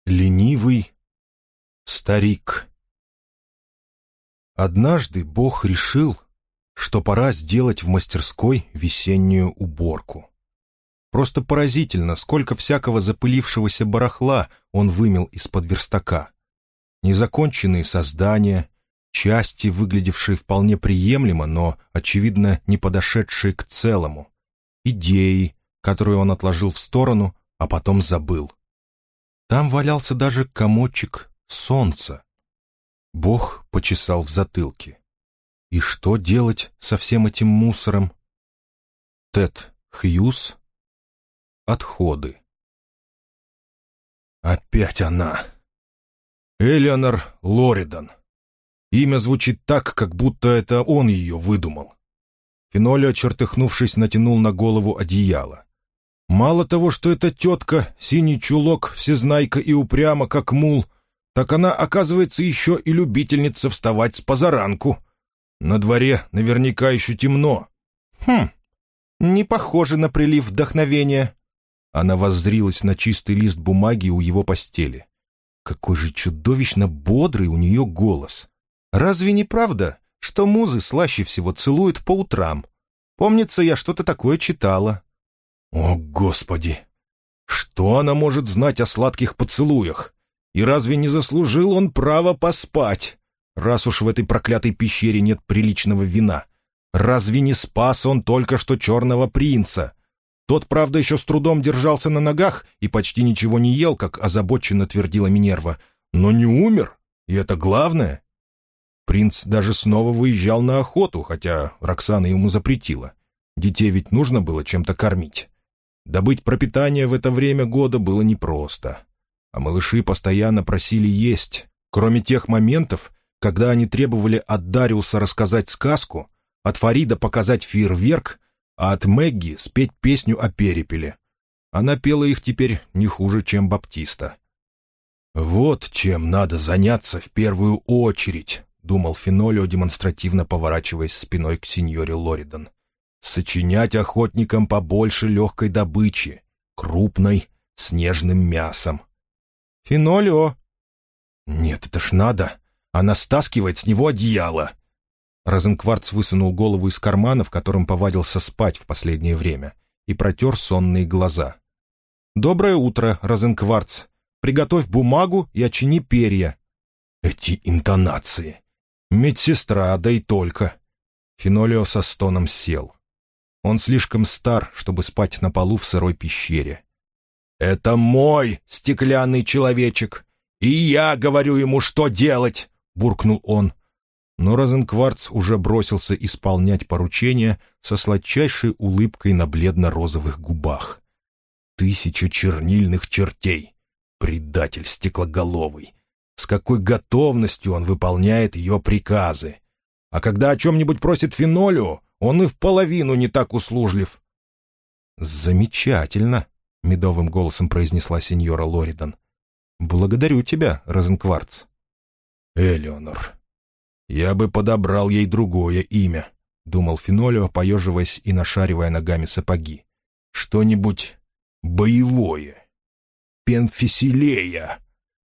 Ленивый старик. Однажды Бог решил, что пора сделать в мастерской весеннюю уборку. Просто поразительно, сколько всякого запылившегося барахла он вымел из-под верстака. Незаконченные создания, части, выглядевшие вполне приемлемо, но, очевидно, не подошедшие к целому, идеи, которые он отложил в сторону, а потом забыл. Там валялся даже комочек солнца. Бог почесал в затылке. И что делать со всем этим мусором? Тед Хьюз. Отходы. Опять она. Элеонор Лоридан. Имя звучит так, как будто это он ее выдумал. Фенолио, чертыхнувшись, натянул на голову одеяло. Мало того, что эта тетка, синий чулок, всезнайка и упряма, как мул, так она, оказывается, еще и любительница вставать с позаранку. На дворе наверняка еще темно. Не похоже на прилив вдохновения. Она воззрилась на чистый лист бумаги у его постели. Какой же чудовищно бодрый у нее голос. Разве не правда, что музы слаще всего целуют по утрам? Помнится, я что-то такое читала. О, Господи! Что она может знать о сладких поцелуях? И разве не заслужил он право поспать, раз уж в этой проклятой пещере нет приличного вина? Разве не спас он только что черного принца? Тот, правда, еще с трудом держался на ногах и почти ничего не ел, как озабоченно твердила Минерва, но не умер, и это главное. Принц даже снова выезжал на охоту, хотя Роксана ему запретила. Детей ведь нужно было чем-то кормить. Добыть пропитание в это время года было непросто. А малыши постоянно просили есть. Кроме тех моментов, когда они требовали от Дариуса рассказать сказку, от Фарида показать фейерверк, а от Мэгги спеть песню о перепеле. Она пела их теперь не хуже, чем Баптиста. «Вот чем надо заняться в первую очередь», — думал Фенолио, демонстративно поворачиваясь спиной к сеньоре Лоридан. «Сочинять охотникам побольше легкой добычи, крупной, с нежным мясом». «Фенолио!» «Нет, это ж надо! Она стаскивает с него одеяло!» Розенкварц высунул голову из кармана, в котором повадился спать в последнее время, и протер сонные глаза. «Доброе утро, Розенкварц! Приготовь бумагу и очини перья!» «Эти интонации! Медсестра, да и только!» Фенолио со стоном сел. Он слишком стар, чтобы спать на полу в сырой пещере. «Это мой стеклянный человечек, и я говорю ему, что делать!» — буркнул он. Но Розенкварц уже бросился исполнять поручение со сладчайшей улыбкой на бледно-розовых губах. 1000 чернильных чертей! Предатель стеклоголовый! С какой готовностью он выполняет ее приказы! А когда о чем-нибудь просит Фенолио, он и в половину не так услужлив. «Замечательно», — медовым голосом произнесла сеньора Лоридан. «Благодарю тебя, Розенкварц». «Элеонор, я бы подобрал ей другое имя», — думал Фенолио, поеживаясь и нашаривая ногами сапоги. «Что-нибудь боевое. Пенфисилея,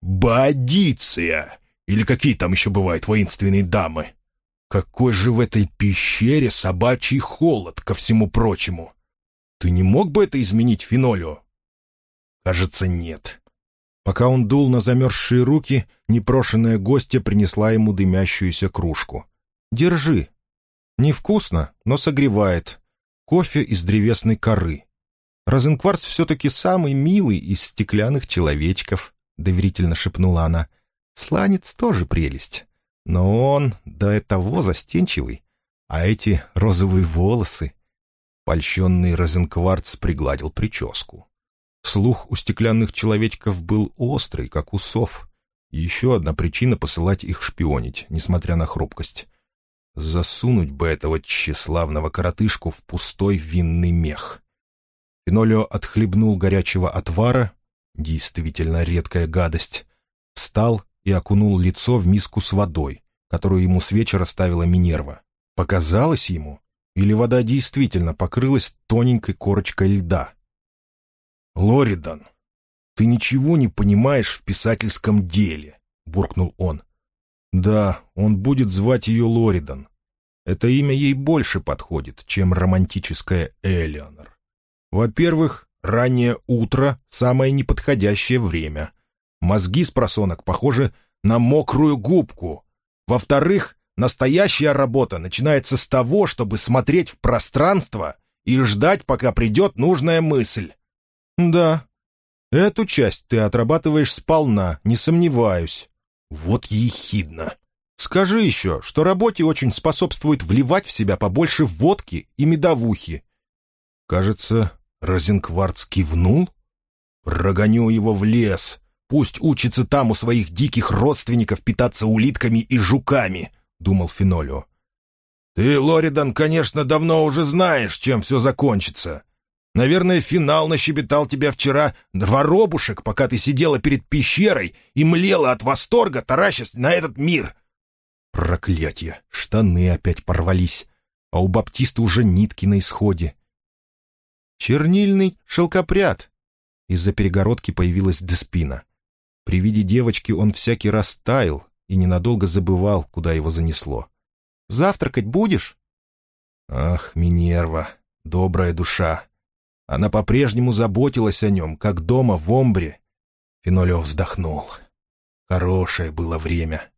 Боадиция, или какие там еще бывают воинственные дамы. Какой же в этой пещере собачий холод, ко всему прочему. Ты не мог бы это изменить, Фенолио?» Кажется, нет. Пока он дул на замерзшие руки, непрошенная гостья принесла ему дымящуюся кружку. «Держи. Невкусно, но согревает. Кофе из древесной коры. Розенкварц все-таки самый милый из стеклянных человечков», — доверительно шепнула она. «Сланец тоже прелесть. Но он до того застенчивый. А эти розовые волосы...» Польщенный Розенкварц пригладил прическу. Слух у стеклянных человечков был острый, как у сов. Еще одна причина посылать их шпионить, несмотря на хрупкость. Засунуть бы этого тщеславного коротышку в пустой винный мех. Фенолио отхлебнул горячего отвара, действительно редкая гадость, встал и окунул лицо в миску с водой, которую ему с вечера ставила Минерва. Показалось ему, или вода действительно покрылась тоненькой корочкой льда? «Лоридан, «Ты ничего не понимаешь в писательском деле», — буркнул он. «Да, он будет звать ее Лоридан. Это имя ей больше подходит, чем романтическое Элеонор. Во-первых, раннее утро — самое неподходящее время. Мозги спросонок похожи на мокрую губку. Во-вторых, настоящая работа начинается с того, чтобы смотреть в пространство и ждать, пока придет нужная мысль». «Да, эту часть ты отрабатываешь сполна, не сомневаюсь». «Вот ехидно. Скажи еще, что работе очень способствует вливать в себя побольше водки и медовухи». Кажется, Розенкварц кивнул. «Прогоню его в лес. Пусть учится там у своих диких родственников питаться улитками и жуками», — думал Фенолио. «Ты, Лоридан, конечно, давно уже знаешь, чем все закончится. Наверное, финал нащебетал тебя вчера воробушек, пока ты сидела перед пещерой и млела от восторга, таращась на этот мир». Проклятье! Штаны опять порвались, а у Баптиста уже нитки на исходе. «Чернильный шелкопряд!» Из-за перегородки появилась Деспина. При виде девочки он всякий раз таял и ненадолго забывал, куда его занесло. «Завтракать будешь?» Ах, Минерва, добрая душа! Она по-прежнему заботилась о нем, как дома в Омбре. Фенолио вздохнул. Хорошее было время.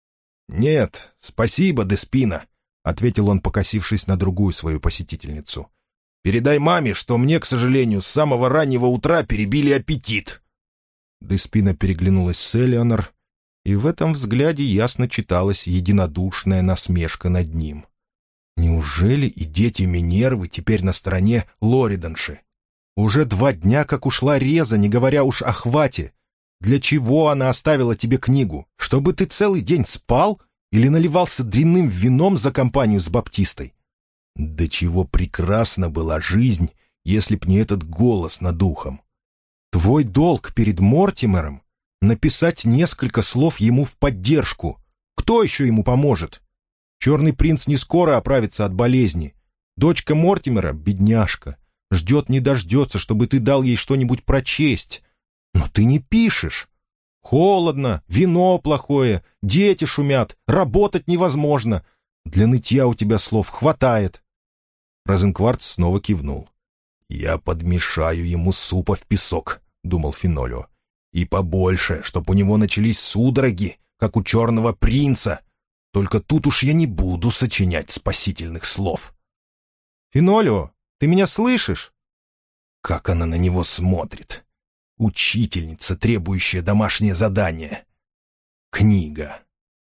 «Нет, спасибо, Деспина», — ответил он, покосившись на другую свою посетительницу. «Передай маме, что мне, к сожалению, с самого раннего утра перебили аппетит». Деспина переглянулась с Элеонор, и в этом взгляде ясно читалась единодушная насмешка над ним. Неужели и дети Минервы теперь на стороне Лориданши? Уже 2 дня, как ушла Реза, не говоря уж о хвате. Для чего она оставила тебе книгу? Чтобы ты целый день спал или наливался дрянным вином за компанию с Баптистой? Да чего прекрасна была жизнь, если б не этот голос над ухом. Твой долг перед Мортимером — написать несколько слов ему в поддержку. Кто еще ему поможет? Черный принц не скоро оправится от болезни. Дочка Мортимера, бедняжка, ждет не дождется, чтобы ты дал ей что-нибудь прочесть. Но ты не пишешь. Холодно, вино плохое, дети шумят, работать невозможно. Для нытья у тебя слов хватает. Розенкварц снова кивнул. «Я подмешаю ему супа в песок», — думал Фенолио. «И побольше, чтоб у него начались судороги, как у черного принца. Только тут уж я не буду сочинять спасительных слов». «Фенолио, ты меня слышишь?» Как она на него смотрит. Учительница, требующая домашнее задание. Книга.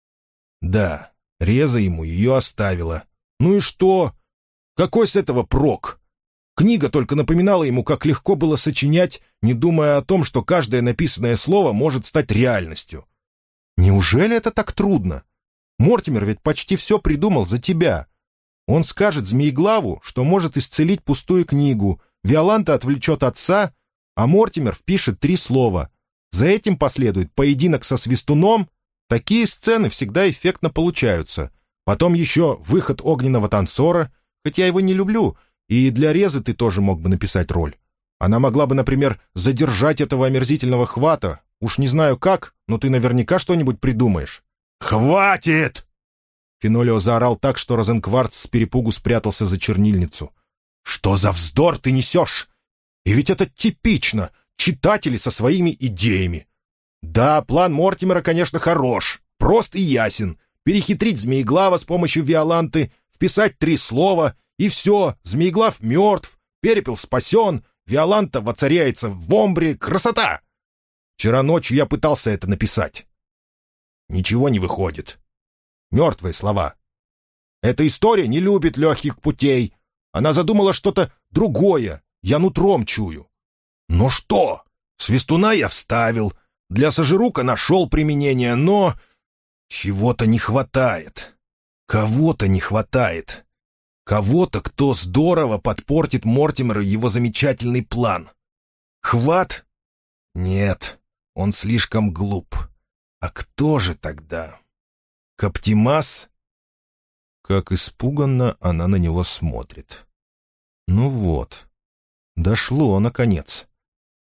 Да, Реза ему ее оставила. Ну и что? Какой с этого прок? Книга только напоминала ему, как легко было сочинять, не думая о том, что каждое написанное слово может стать реальностью. Неужели это так трудно? Мортимер ведь почти все придумал за тебя. Он скажет Змееглаву, что может исцелить пустую книгу, Виоланта отвлечет отца, а Мортимер впишет 3 слова. За этим последует поединок со свистуном. Такие сцены всегда эффектно получаются. Потом еще выход огненного танцора, хоть я его не люблю, и для Резы ты тоже мог бы написать роль. Она могла бы, например, задержать этого омерзительного хвата. Уж не знаю как, но ты наверняка что-нибудь придумаешь. «Хватит!» Фенолио заорал так, что Розенкварц с перепугу спрятался за чернильницу. «Что за вздор ты несешь? И ведь это типично, читатели со своими идеями. Да, план Мортимера, конечно, хорош, прост и ясен. Перехитрить Змееглава с помощью Виоланты, вписать 3 слова, и все, Змееглав мертв, Перепел спасен, Виоланта воцаряется в Омбре. Красота! Вчера ночью я пытался это написать. Ничего не выходит. Мертвые слова. Эта история не любит легких путей. Она задумала что-то другое, я нутром чую. Но что? Свистуна я вставил, для Сожирука нашел применение, но чего-то не хватает. Кого-то не хватает. Кого-то, кто здорово подпортит Мортимеру его замечательный план. Хват? Нет, он слишком глуп. А кто же тогда? Каптимас? Как испуганно она на него смотрит. Ну вот, дошло, наконец.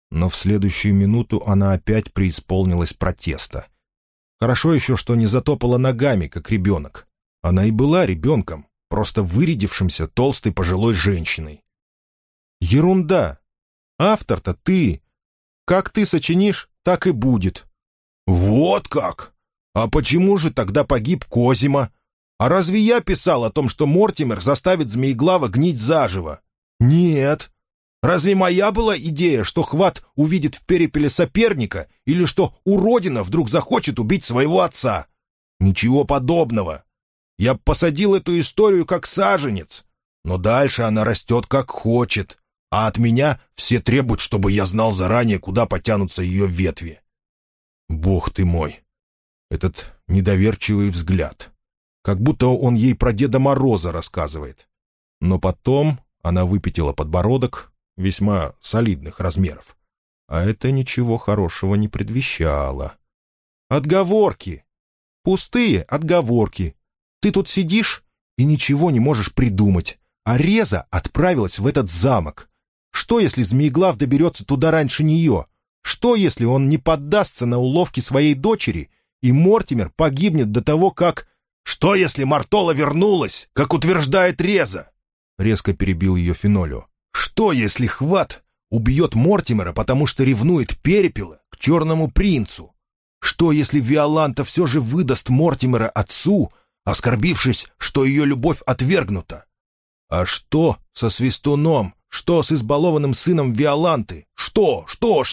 Но в следующую минуту она опять преисполнилась протеста. Хорошо еще, что не затопала ногами, как ребенок. Она и была ребенком, просто вырядившимся толстой пожилой женщиной. «Ерунда! Автор-то ты! Как ты сочинишь, так и будет!» «Вот как! А почему же тогда погиб Козима? А разве я писал о том, что Мортимер заставит Змееглава гнить заживо? Нет! Разве моя была идея, что Хват увидит в перепеле соперника или что уродина вдруг захочет убить своего отца? Ничего подобного! Я посадил эту историю как саженец, но дальше она растет как хочет, а от меня все требуют, чтобы я знал заранее, куда потянутся ее ветви. Бог ты мой! Этот недоверчивый взгляд. Как будто он ей про Деда Мороза рассказывает. Но потом она выпятила подбородок, весьма солидных размеров. А это ничего хорошего не предвещало. «Отговорки! Пустые отговорки! Ты тут сидишь и ничего не можешь придумать, а Реза отправилась в этот замок. Что, если Змееглав доберется туда раньше нее? Что, если он не поддастся на уловки своей дочери, и Мортимер погибнет до того, как... Что, если Мартола вернулась, как утверждает Реза?» Резко перебил ее Фенолио. «Что, если Хват убьет Мортимера, потому что ревнует Перепела к Черному принцу? Что, если Виоланта все же выдаст Мортимера отцу, оскорбившись, что ее любовь отвергнута? А что со Свистуном? Что с избалованным сыном Виоланты? Что?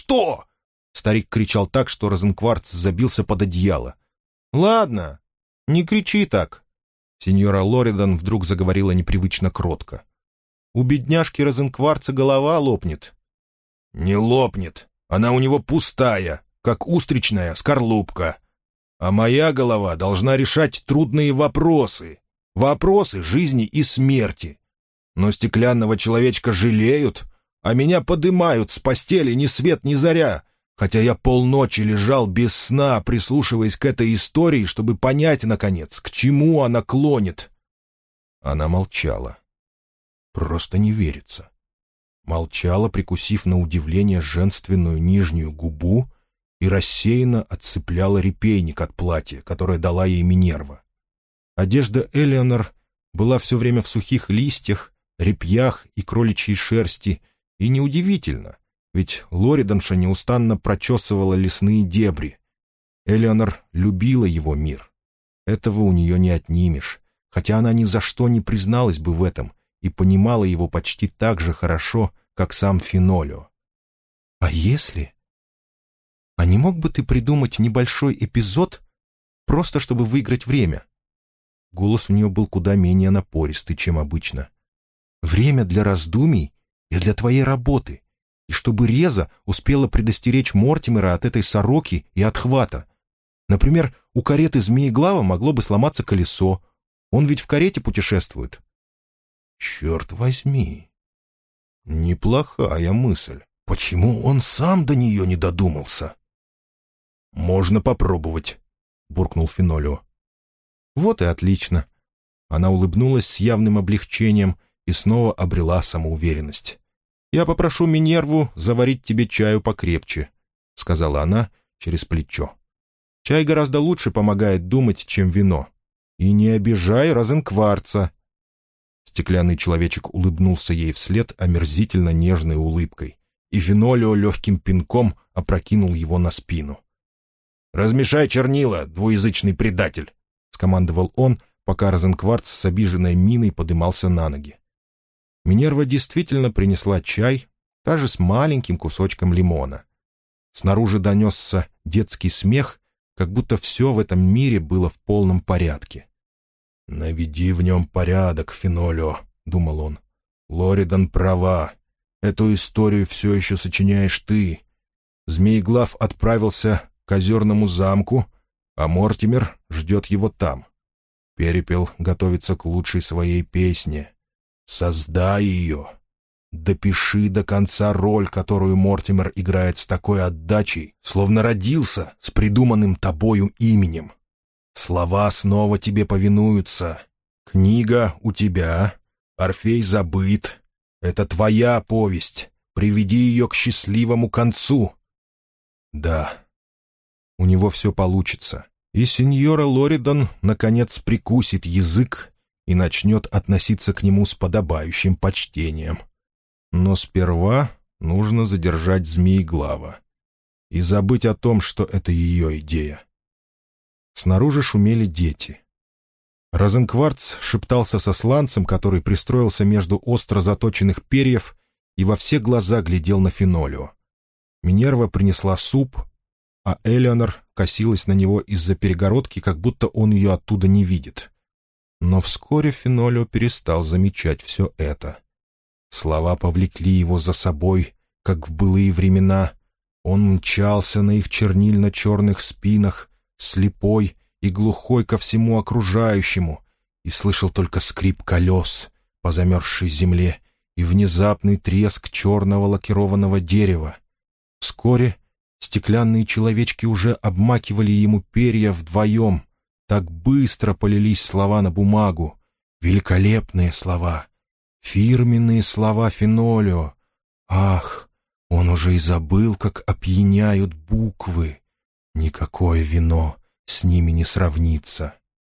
Старик кричал так, что Розенкварц забился под одеяло. «Ладно, не кричи так». Сеньора Лоридан вдруг заговорила непривычно кротко. «У бедняжки Розенкварца голова лопнет». «Не лопнет. Она у него пустая, как устричная скорлупка. А моя голова должна решать трудные вопросы. Вопросы жизни и смерти. Но стеклянного человечка жалеют, а меня подымают с постели ни свет ни заря, хотя я полночи лежал без сна, прислушиваясь к этой истории, чтобы понять, наконец, к чему она клонит». Она молчала. Просто не верится. Молчала, прикусив на удивление женственную нижнюю губу, и рассеянно отцепляла репейник от платья, которое дала ей Минерва. Одежда Элеонор была все время в сухих листьях, репьях и кроличьей шерсти, и неудивительно, ведь Лориданша неустанно прочесывала лесные дебри. Элеонор любила его мир. Этого у нее не отнимешь, хотя она ни за что не призналась бы в этом и понимала его почти так же хорошо, как сам Фенолио. «А если? А не мог бы ты придумать небольшой эпизод, просто чтобы выиграть время?» Голос у нее был куда менее напористый, чем обычно. «Время для раздумий и для твоей работы, и чтобы Реза успела предостеречь Мортимера от этой сороки и от Хвата. Например, у кареты Змееглава могло бы сломаться колесо. Он ведь в карете путешествует». «Черт возьми! Неплохая мысль. Почему он сам до нее не додумался?» «Можно попробовать», — буркнул Фенолио. «Вот и отлично». Она улыбнулась с явным облегчением и снова обрела самоуверенность. «Я попрошу Минерву заварить тебе чаю покрепче», — сказала она через плечо. «Чай гораздо лучше помогает думать, чем вино. И не обижай Розенкварца». Стеклянный человечек улыбнулся ей вслед омерзительно нежной улыбкой, и Фенолио легким пинком опрокинул его на спину. «Размешай чернила, двуязычный предатель», — скомандовал он, пока Розенкварц с обиженной миной подымался на ноги. Минерва действительно принесла чай, даже с маленьким кусочком лимона. Снаружи донесся детский смех, как будто все в этом мире было в полном порядке. «Наведи в нем порядок, Фенолио», — думал он. «Лоридан права. Эту историю все еще сочиняешь ты. Змееглав отправился к Озерному замку, а Мортимер ждет его там. Перепел готовится к лучшей своей песне. Создай ее. Допиши до конца роль, которую Мортимер играет с такой отдачей, словно родился с придуманным тобою именем. Слова снова тебе повинуются. Книга у тебя, Орфей забыт. Это твоя повесть, приведи ее к счастливому концу». Да, у него все получится, и сеньора Лоридан, наконец, прикусит язык и начнет относиться к нему с подобающим почтением. Но сперва нужно задержать Змееглава и забыть о том, что это ее идея. Снаружи шумели дети. Розенкварц шептался со сланцем, который пристроился между остро заточенных перьев и во все глаза глядел на Фенолио. Минерва принесла суп, а Элеонор косилась на него из-за перегородки, как будто он ее оттуда не видит. Но вскоре Фенолио перестал замечать все это. Слова повлекли его за собой, как в былые времена. Он мчался на их чернильно-черных спинах, слепой и глухой ко всему окружающему, и слышал только скрип колес по замерзшей земле и внезапный треск черного лакированного дерева. Вскоре стеклянные человечки уже обмакивали ему перья вдвоем. Так быстро полились слова на бумагу. Великолепные слова, фирменные слова Фенолио. Ах, он уже и забыл, как опьяняют буквы. Никакое вино с ними не сравнится.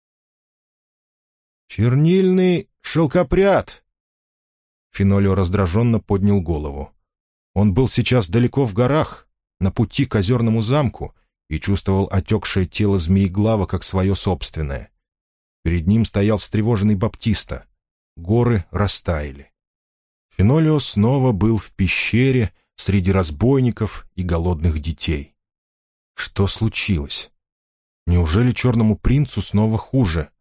«Чернильный шелкопряд!» Фенолио раздраженно поднял голову. Он был сейчас далеко в горах, на пути к озерному замку, и чувствовал отекшее тело Змееглава как свое собственное. Перед ним стоял встревоженный Баптиста. Горы растаяли. Фенолио снова был в пещере среди разбойников и голодных детей. Что случилось? Неужели черному принцу снова хуже?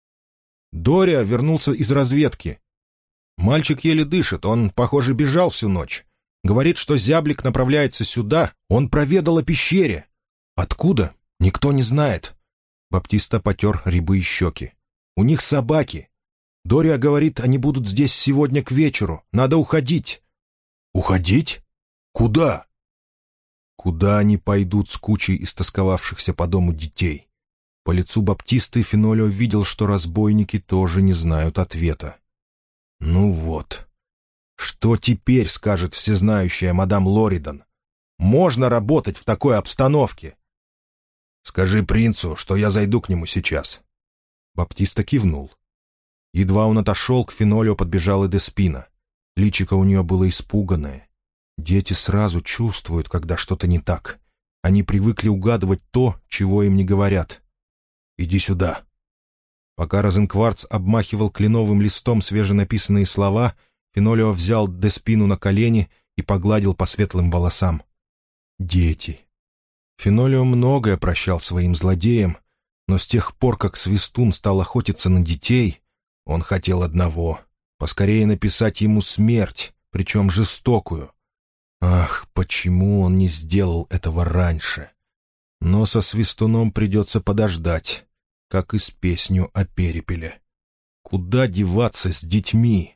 Дориа вернулся из разведки. Мальчик еле дышит, он, похоже, бежал всю ночь. Говорит, что зяблик направляется сюда, он проведал о пещере. Откуда? Никто не знает. Баптиста потер рябые щеки. У них собаки. Дориа говорит, они будут здесь сегодня к вечеру. Надо уходить. Уходить? Куда? Куда они пойдут с кучей истосковавшихся по дому детей? По лицу Баптисты Фенолио видел, что разбойники тоже не знают ответа. Ну вот. Что теперь скажет всезнающая мадам Лоридан? Можно работать в такой обстановке? «Скажи принцу, что я зайду к нему сейчас». Баптиста кивнул. Едва он отошел, к Фенолио подбежала Деспина. Личико у нее было испуганное. Дети сразу чувствуют, когда что-то не так. Они привыкли угадывать то, чего им не говорят. «Иди сюда». Пока Розенкварц обмахивал кленовым листом свеженаписанные слова, Фенолио взял Деспину на колени и погладил по светлым волосам. Дети. Фенолио многое прощал своим злодеям, но с тех пор, как Свистун стал охотиться на детей, он хотел одного — поскорее написать ему смерть, причем жестокую. Ах, почему он не сделал этого раньше? Но со Свистуном придется подождать, как и с песнью о перепеле. Куда деваться с детьми?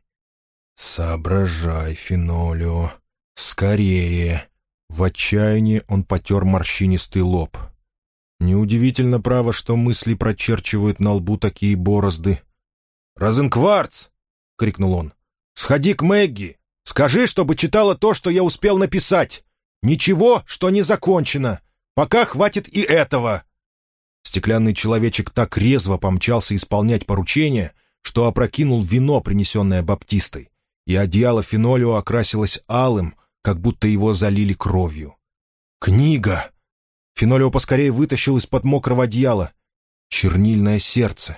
Соображай, Фенолио, скорее. В отчаянии он потер морщинистый лоб. Неудивительно, право, что мысли прочерчивают на лбу такие борозды. «Розенкварц!» — крикнул он. «Сходи к Мэгги! Скажи, чтобы читала то, что я успел написать! Ничего, что не закончено! Пока хватит и этого!» Стеклянный человечек так резво помчался исполнять поручение, что опрокинул вино, принесенное Баптистой, и одеяло Фенолио окрасилось алым, как будто его залили кровью. «Книга!» Фенолио поскорее вытащил из-под мокрого одеяла. «Чернильное сердце».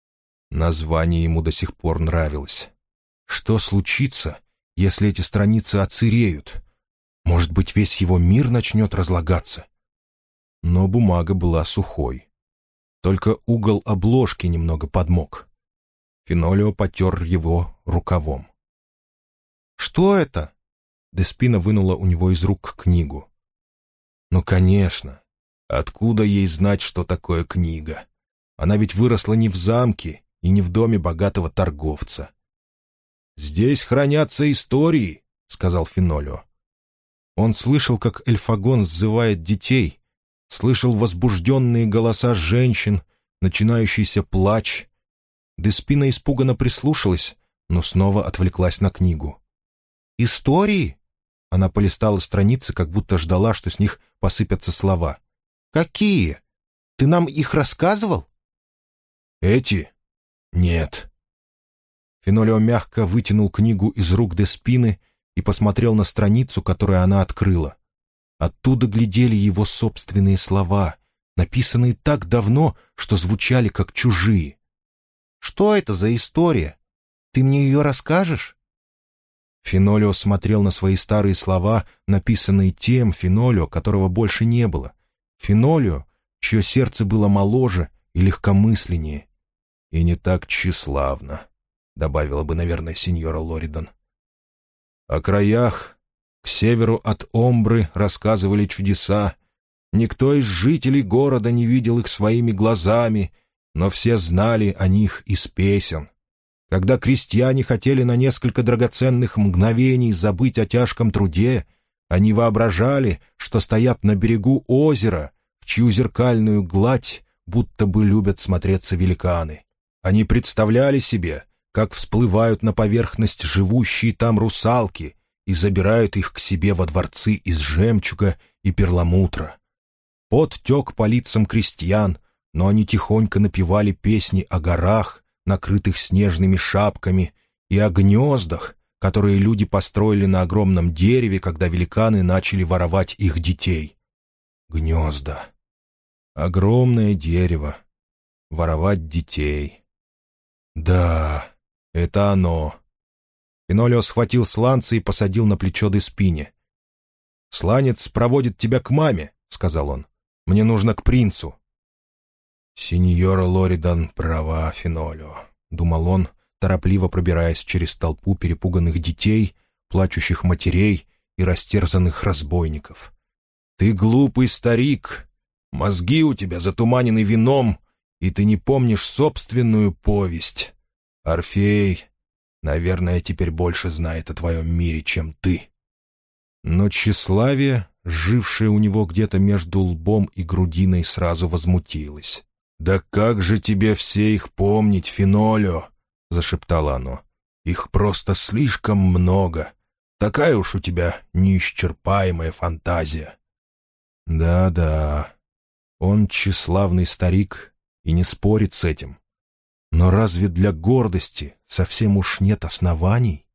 Название ему до сих пор нравилось. Что случится, если эти страницы оцереют? Может быть, весь его мир начнет разлагаться? Но бумага была сухой. Только угол обложки немного подмок. Фенолио потер его рукавом. «Что это?» Деспина вынула у него из рук книгу. «Ну, конечно. Откуда ей знать, что такое книга? Она ведь выросла не в замке и не в доме богатого торговца». «Здесь хранятся истории», — сказал Фенолио. Он слышал, как Эльфагон сзывает детей, слышал возбужденные голоса женщин, начинающийся плач. Деспина испуганно прислушалась, но снова отвлеклась на книгу. «Истории?» Она полистала страницы, как будто ждала, что с них посыпятся слова. «Какие? Ты нам их рассказывал?» «Эти? Нет». Фенолио мягко вытянул книгу из рук Деспины и посмотрел на страницу, которую она открыла. Оттуда глядели его собственные слова, написанные так давно, что звучали как чужие. «Что это за история? Ты мне ее расскажешь?» Фенолио смотрел на свои старые слова, написанные тем Фенолио, которого больше не было. Фенолио, чье сердце было моложе и легкомысленнее. «И не так тщеславно», — добавила бы, наверное, сеньора Лоридан. О краях, к северу от Омбры, рассказывали чудеса. Никто из жителей города не видел их своими глазами, но все знали о них из песен. Когда крестьяне хотели на несколько драгоценных мгновений забыть о тяжком труде, они воображали, что стоят на берегу озера, в чью зеркальную гладь будто бы любят смотреться великаны. Они представляли себе, как всплывают на поверхность живущие там русалки и забирают их к себе во дворцы из жемчуга и перламутра. Пот тек по лицам крестьян, но они тихонько напевали песни о горах, накрытых снежными шапками, и о гнездах, которые люди построили на огромном дереве, когда великаны начали воровать их детей. Гнезда. Огромное дерево. Воровать детей. Да, это оно. Фенолио схватил сланца и посадил на плечо Деспине. «Сланец проводит тебя к маме», — сказал он. «Мне нужно к принцу». «Синьора Лоридан права, Фенолио», — думал он, торопливо пробираясь через толпу перепуганных детей, плачущих матерей и растерзанных разбойников. «Ты глупый старик, мозги у тебя затуманены вином, и ты не помнишь собственную повесть. Орфей, наверное, теперь больше знает о твоем мире, чем ты». Но тщеславие, жившее у него где-то между лбом и грудиной, сразу возмутилось. «Да как же тебе все их помнить, Фенолио?» — зашептало оно. «Их просто слишком много. Такая уж у тебя неисчерпаемая фантазия». «Да-да, он тщеславный старик и не спорит с этим. Но разве для гордости совсем уж нет оснований?»